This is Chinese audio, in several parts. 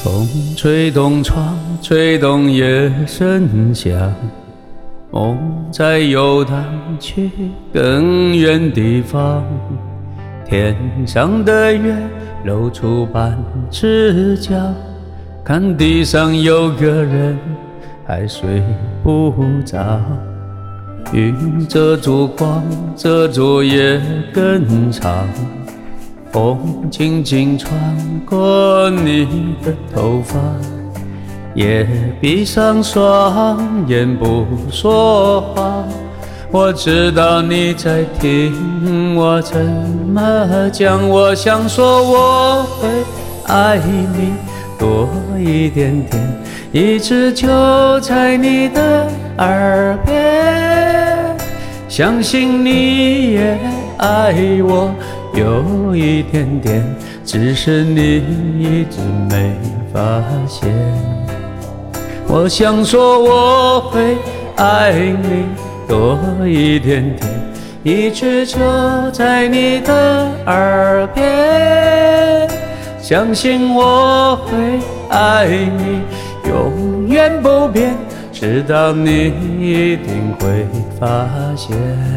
风吹动窗，吹动夜声响，梦在游荡去更远地方。天上的月露出半只脚，看地上有个人还睡不着。云遮住光，遮住夜更长，风轻轻穿过你的头发，也闭上双眼不说话。我知道你在听我怎么讲，我想说我会爱你多一点点，一直就在你的耳边，相信你也爱我有一点点，只是你一直没发现。我想说我会爱你多一点点，一直就在你的耳边，相信我会爱你永远不变，直到你一定会发现。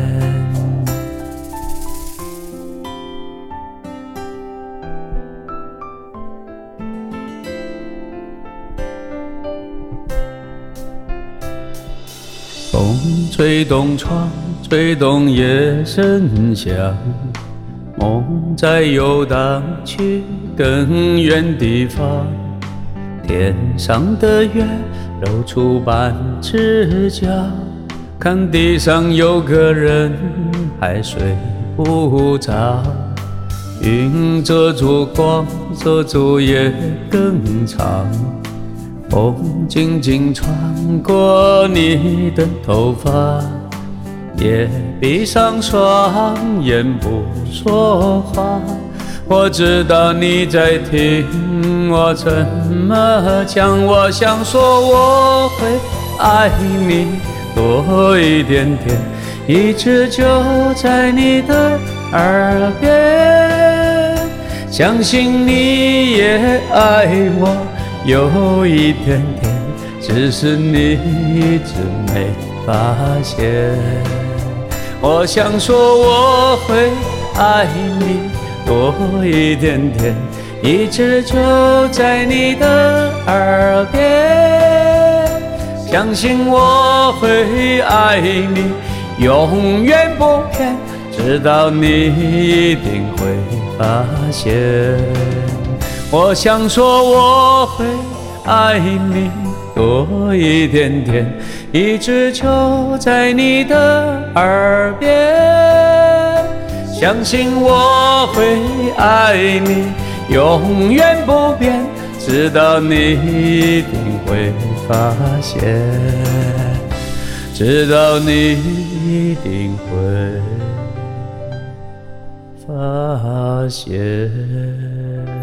风吹动窗，吹动夜声响，梦在游荡去更远地方。天上的月露出半只脚，看地上有个人还睡不着。云遮住光，遮住夜更长，风轻轻穿过你的头发，也闭上双眼不说话。我知道你在听我怎么讲，我想说我会爱你多一点点，一直就在你的耳边，相信你也爱我有一点点，只是你一直没发现。我想说我会爱你多一点点，一直就在你的耳边，相信我会爱你永远不变，直到你一定会发现。我想说我会爱你多一点点，一直就在你的耳边，相信我会爱你永远不变，直到你一定会发现，直到你一定会发现。